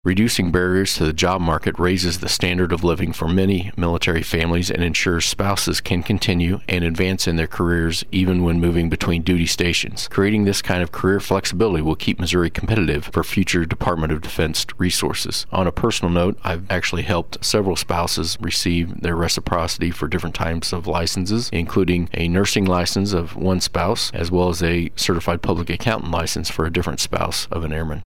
Reducing barriers to the job market raises the standard of living for many military families and ensures spouses can continue and advance in their careers even when moving between duty stations. Creating this kind of career flexibility will keep Missouri competitive for future Department of Defense resources. On a personal note, I've actually helped several spouses receive their reciprocity for different types of licenses, including a nursing license of one spouse, as well as a certified public accountant license for a different spouse of an airman.